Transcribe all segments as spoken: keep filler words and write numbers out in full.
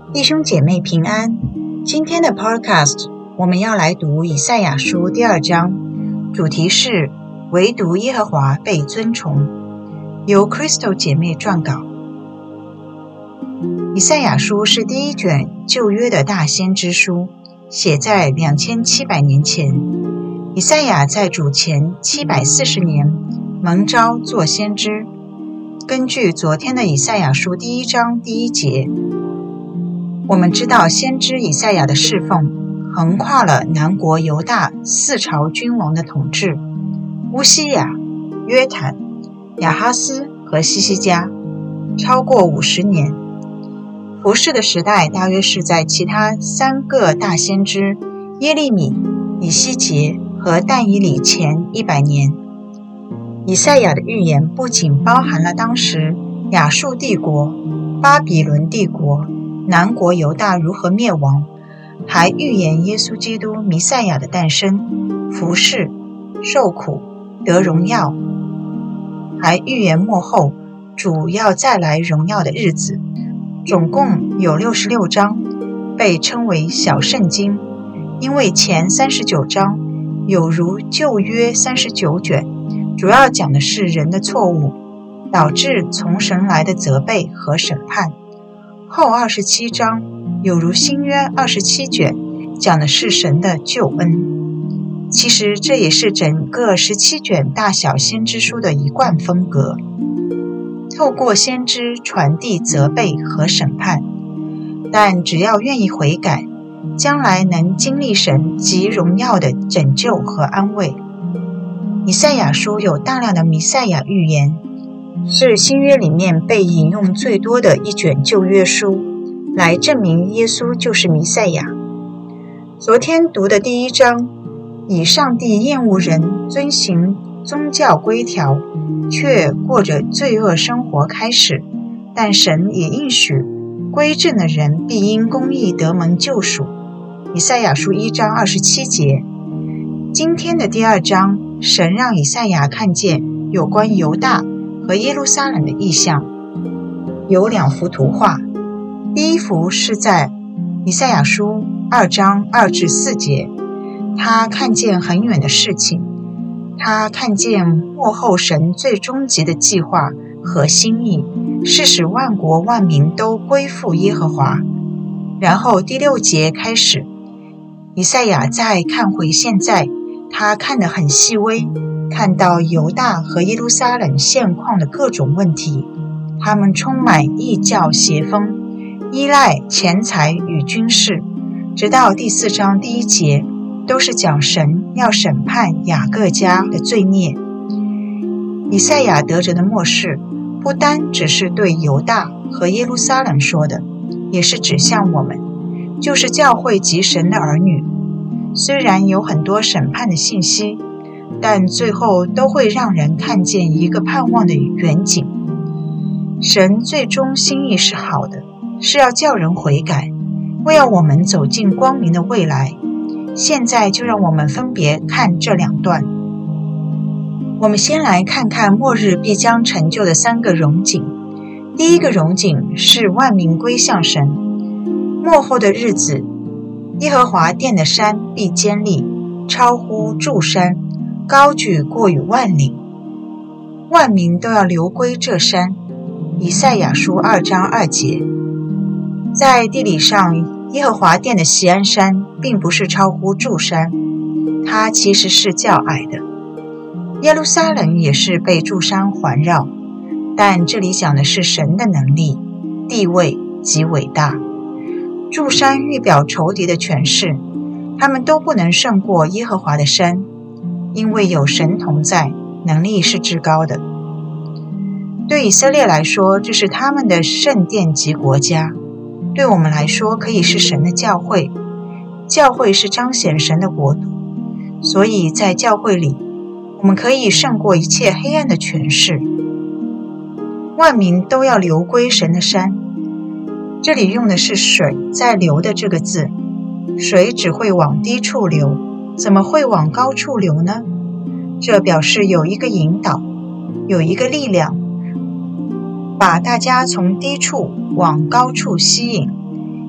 弟兄姐妹平安，今天的 podcast 我们要来读以赛亚书第二章，主题是唯独耶和华被尊崇，由 Crystal 姐妹撰稿。以赛亚书是第一卷旧约的大先知书，写在两千七百年前。以赛亚在主前七百四十年蒙召做先知。根据昨天的以赛亚书第一章第一节，我们知道先知以赛亚的侍奉横跨了南国犹大四朝君王的统治，乌西雅、约坦、亚哈斯和希西家，超过五十年。服侍的时代大约是在其他三个大先知耶利米、以西结和但以理前一百年。以赛亚的预言不仅包含了当时亚述帝国、巴比伦帝国、南国犹大如何灭亡，还预言耶稣基督弥赛亚的诞生、服侍、受苦、得荣耀，还预言末后主要再来荣耀的日子。总共有六十六章，被称为小圣经，因为前三十九章有如旧约三十九卷，主要讲的是人的错误导致从神来的责备和审判。后二十七章有如新约二十七卷，讲的是神的救恩。其实这也是整个十七卷大小先知书的一贯风格，透过先知传递责备和审判，但只要愿意悔改，将来能经历神极荣耀的拯救和安慰。以赛亚书有大量的弥赛亚预言，是新约里面被引用最多的一卷旧约书，来证明耶稣就是弥赛亚。昨天读的第一章，以上帝厌恶人遵行宗教规条，却过着罪恶生活开始，但神也应许归正的人必因公义得蒙救赎。以赛亚书一章二十七节。今天的第二章，神让以赛亚看见有关犹大和耶路撒冷的异象，有两幅图画。第一幅是在以赛亚书二章二至四节，他看见很远的事情，他看见末后神最终极的计划和心意，是使万国万民都归附耶和华。然后第六节开始，以赛亚再看回现在，他看得很细微，看到犹大和耶路撒冷现况的各种问题，他们充满异教邪风，依赖钱财与军事，直到第四章第一节都是讲神要审判雅各家的罪孽。以赛亚得着的默示不单只是对犹大和耶路撒冷说的，也是指向我们，就是教会及神的儿女。虽然有很多审判的信息，但最后都会让人看见一个盼望的远景。神最终心意是好的，是要叫人悔改，为要我们走进光明的未来。现在就让我们分别看这两段。我们先来看看末日必将成就的三个荣景。第一个荣景是万民归向神，末后的日子，耶和华殿的山必坚立，超乎诸山，高举过于万岭，万民都要流归这山。以赛亚书二章二节。在地理上，耶和华殿的锡安山并不是超乎诸山，它其实是较矮的。耶路撒冷也是被诸山环绕，但这里讲的是神的能力、地位及伟大。诸山预表仇敌的权势，他们都不能胜过耶和华的山，因为有神同在，能力是至高的。对以色列来说，这是他们的圣殿及国家；对我们来说，可以是神的教会。教会是彰显神的国度，所以在教会里，我们可以胜过一切黑暗的权势。万民都要流归神的山，这里用的是水在流的这个字，水只会往低处流，怎么会往高处流呢？这表示有一个引导，有一个力量，把大家从低处往高处吸引，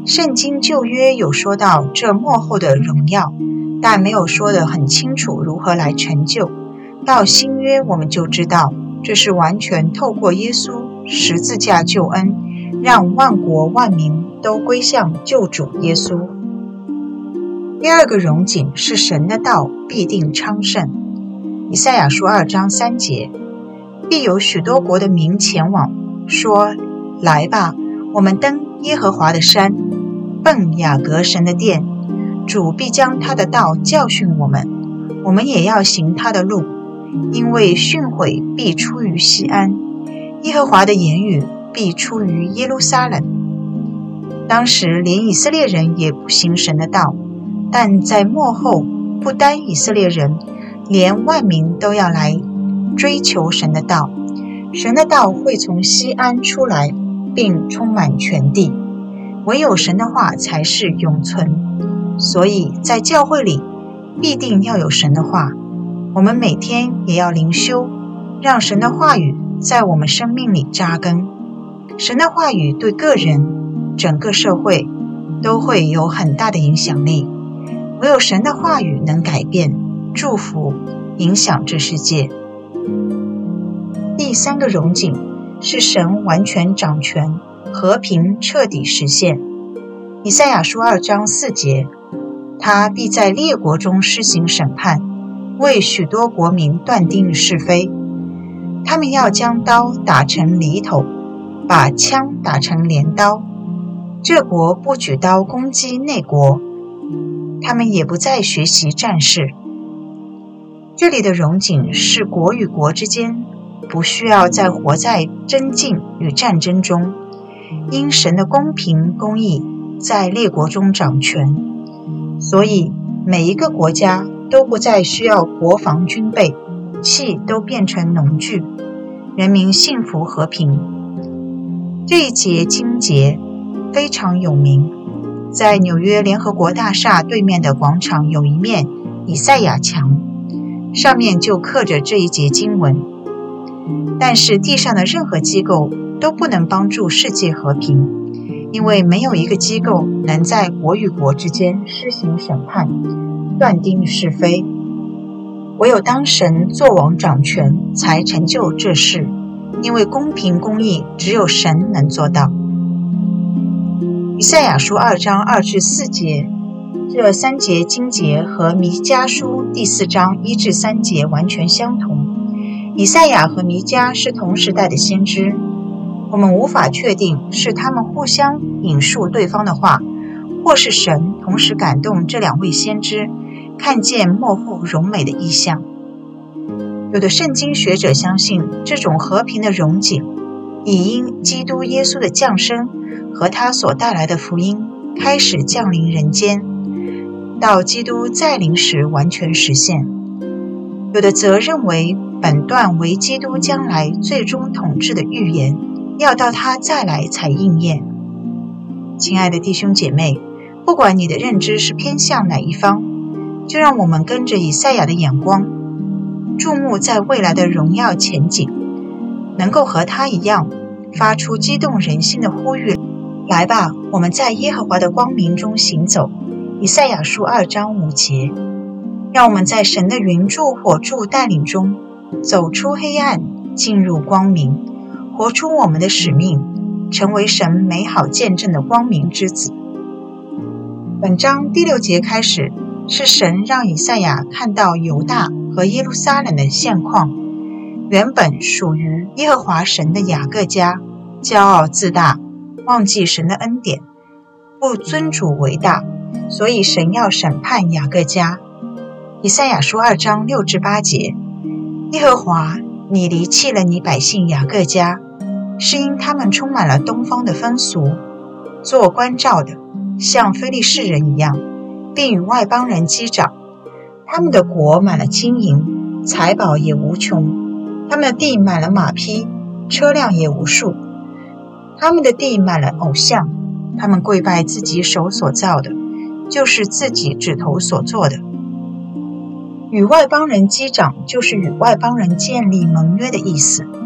圣经旧约有说到这末后的荣耀，但没有说得很清楚如何来成就。到新约我们就知道，这是完全透过耶稣十字架救恩，让万国万民都归向救主耶稣。第二个荣景是神的道必定昌盛。以赛亚书二章三节，必有许多国的民前往，说：来吧，我们登耶和华的山，奔雅各神的殿。主必将他的道教训我们，我们也要行他的路，因为训诲必出于锡安，耶和华的言语必出于耶路撒冷。当时连以色列人也不行神的道，但在末后，不单以色列人，连万民都要来追求神的道。神的道会从锡安出来，并充满全地。唯有神的话才是永存，所以在教会里必定要有神的话。我们每天也要灵修，让神的话语在我们生命里扎根。神的话语对个人、整个社会都会有很大的影响力。唯有神的话语能改变、祝福、影响这世界。第三个荣景是神完全掌权，和平彻底实现。以赛亚书二章四节，他必在列国中施行审判，为许多国民断定是非。他们要将刀打成犁头，把枪打成镰刀。这国不举刀攻击那国，他们也不再学习战事。这里的荣景是国与国之间不需要再活在争竞与战争中，因神的公平公义在列国中掌权，所以每一个国家都不再需要国防军备，武器都变成农具，人民幸福和平。这一节经节非常有名，在纽约联合国大厦对面的广场有一面以赛亚墙，上面就刻着这一节经文。但是地上的任何机构都不能帮助世界和平，因为没有一个机构能在国与国之间施行审判，断定是非。唯有当神作王掌权，才成就这事，因为公平公义只有神能做到。以赛亚书二章二至四节，这三节经节和弥迦书第四章一至三节完全相同。以赛亚和弥迦是同时代的先知，我们无法确定是他们互相引述对方的话，或是神同时感动这两位先知，看见末后荣美的意象。有的圣经学者相信，这种和平的荣景已因基督耶稣的降生和他所带来的福音开始降临人间，到基督再临时完全实现。有的则认为本段为基督将来最终统治的预言，要到他再来才应验。亲爱的弟兄姐妹，不管你的认知是偏向哪一方，就让我们跟着以赛亚的眼光，注目在未来的荣耀前景，能够和他一样发出激动人心的呼吁。来吧，我们在耶和华的光明中行走。以赛亚书二章五节，让我们在神的云柱火柱带领中走出黑暗，进入光明，活出我们的使命，成为神美好见证的光明之子。本章第六节开始，是神让以赛亚看到犹大和耶路撒冷的现况。原本属于耶和华神的雅各家，骄傲自大，忘记神的恩典，不尊主为大，所以神要审判雅各家。以赛亚书二章六至八节，耶和华，你离弃了你百姓雅各家，是因他们充满了东方的风俗，做关照的像非利士人一样，并与外邦人击掌。他们的国满了金银，财宝也无穷，他们的地满了马匹，车辆也无数。他们的地满了偶像，他们跪拜自己手所造的，就是自己指头所做的。与外邦人击掌，就是与外邦人建立盟约的意思。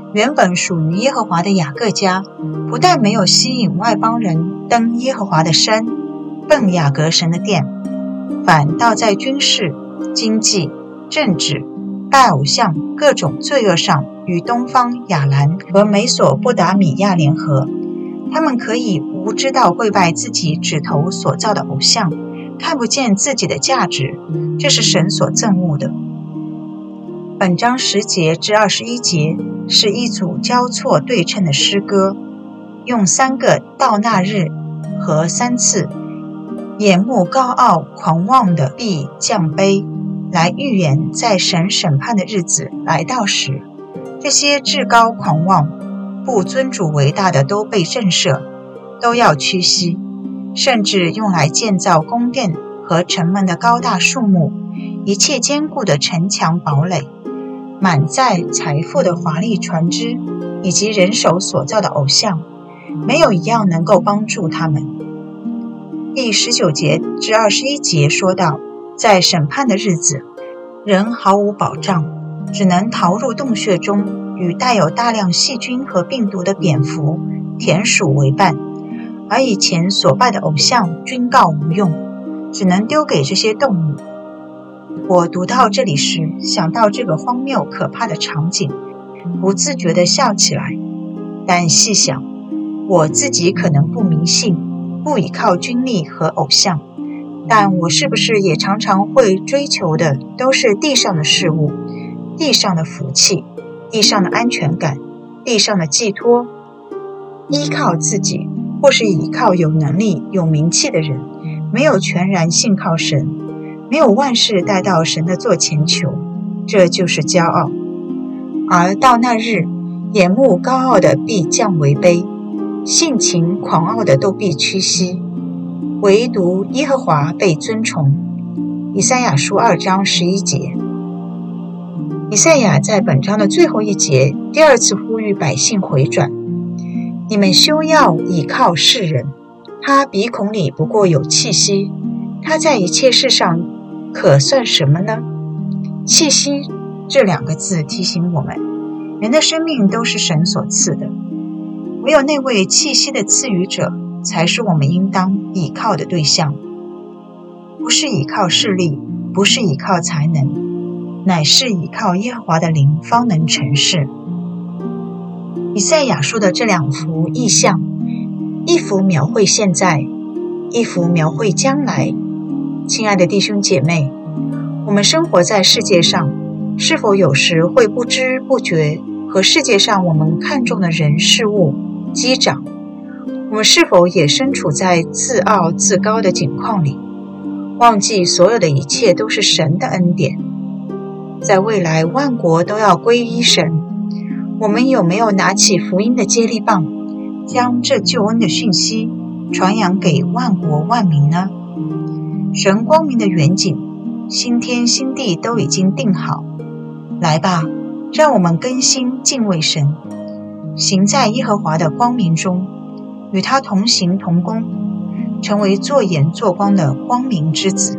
原本属于耶和华的雅各家，不但没有吸引外邦人登耶和华的山，奔雅各神的殿，反倒在军事、经济、政治、拜偶像各种罪恶上与东方亚兰和美索不达米亚联合。他们可以无知道跪拜自己指头所造的偶像，看不见自己的价值，这是神所憎恶的。本章十节至二十一节是一组交错对称的诗歌，用三个到那日和三次眼目高傲狂妄的必降卑来预言在神审判的日子来到时，这些至高狂妄不尊主为大的都被震慑，都要屈膝，甚至用来建造宫殿和城门的高大树木，一切坚固的城墙堡垒，满载财富的华丽船只，以及人手所造的偶像，没有一样能够帮助他们。第十九节至二十一节说到，在审判的日子，人毫无保障，只能逃入洞穴中，与带有大量细菌和病毒的蝙蝠、田鼠为伴，而以前所拜的偶像均告无用，只能丢给这些动物。我读到这里时，想到这个荒谬可怕的场景，不自觉地笑起来。但细想，我自己可能不迷信，不倚靠军力和偶像，但我是不是也常常会追求的都是地上的事物，地上的福气，地上的安全感，地上的寄托，依靠自己，或是依靠有能力有名气的人，没有全然信靠神，没有万事带到神的座前求，这就是骄傲。而到那日，眼目高傲的必降为卑，性情狂傲的都必屈膝，唯独耶和华被尊崇。以赛亚书二章十一节。以赛亚在本章的最后一节第二次呼吁百姓回转，你们休要倚靠世人，他鼻孔里不过有气息，他在一切事上可算什么呢？气息这两个字提醒我们，人的生命都是神所赐的，唯有那位气息的赐予者才是我们应当倚靠的对象，不是倚靠势力，不是倚靠才能，乃是倚靠耶和华的灵方能成事。以赛亚书的这两幅意象，一幅描绘现在，一幅描绘将来。亲爱的弟兄姐妹，我们生活在世界上，是否有时会不知不觉和世界上我们看重的人事物击掌？我们是否也身处在自傲自高的境况里，忘记所有的一切都是神的恩典？在未来万国都要归依神，我们有没有拿起福音的接力棒，将这救恩的讯息传扬给万国万民呢？神光明的远景，新天新地都已经定好，来吧，让我们更新敬畏神，行在耶和华的光明中，与他同行同工，成为做盐做光的光明之子。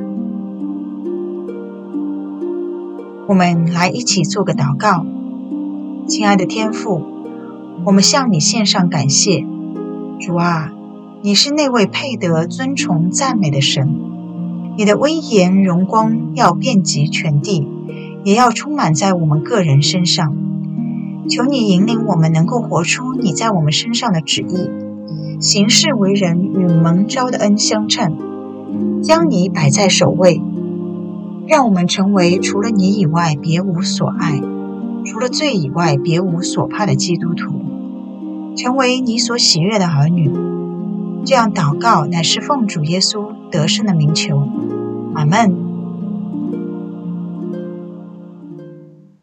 我们来一起做个祷告。亲爱的天父，我们向你献上感谢。主啊，你是那位配得尊崇赞美的神，你的威严荣光要遍及全地，也要充满在我们个人身上。求你引领我们能够活出你在我们身上的旨意，行事为人与蒙召的恩相称，将你摆在首位，让我们成为除了你以外别无所爱，除了罪以外别无所怕的基督徒，成为你所喜悦的儿女。这样祷告乃是奉主耶稣得胜的名求，阿们。